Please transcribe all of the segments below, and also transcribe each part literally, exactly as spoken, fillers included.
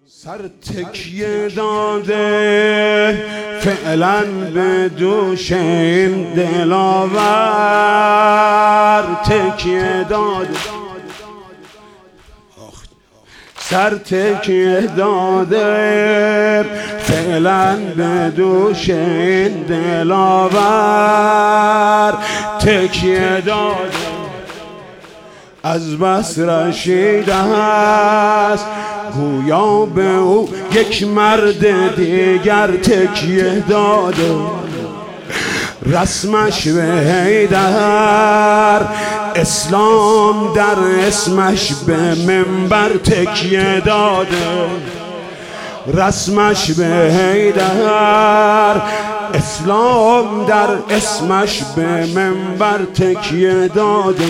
سر تکیه داده فعلا به دوش این دلاور تکیه داده، سر تکیه داده فعلا به دوش این دلاور تکیه داده. از بس رشیده است گویا به او یک مرد دیگر تکیه داده، رسمش به حیدر اسلام در اسمش به منبر تکیه داده، رسمش به حیدر اسلام در اسمش به منبر تکیه داده.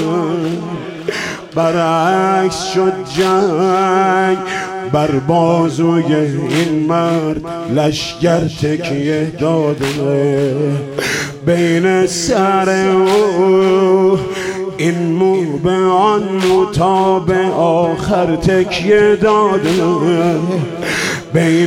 برعکس شد جنگ بر بازوی این مرد لشگر تکیه داده، بین سر او این مو به آن مو تا به آخر تکیه داده، بین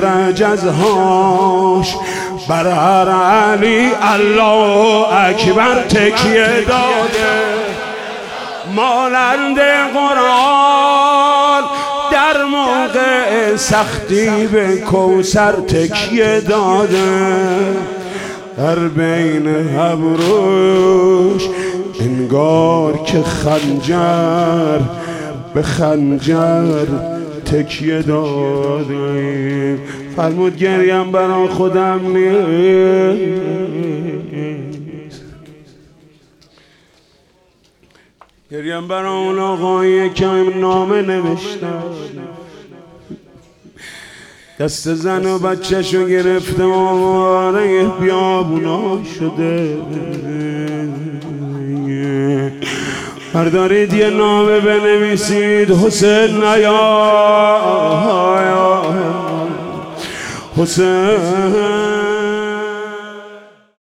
رجزهاش بر هر علی الله اکبر تکیه داده. مانند قرآن در موقع سختی به کوثر تکیه داده، در بین ابروش انگار که خنجر به خنجر تکیه داده. فرمود گریم برای خودم نیست، گریم برای اون آقایی که نامه نوشتن، دست زن و بچه‌شو گرفته آواره بیابونا شده. بردارید یه نامه بنویسید حسین نیا حسین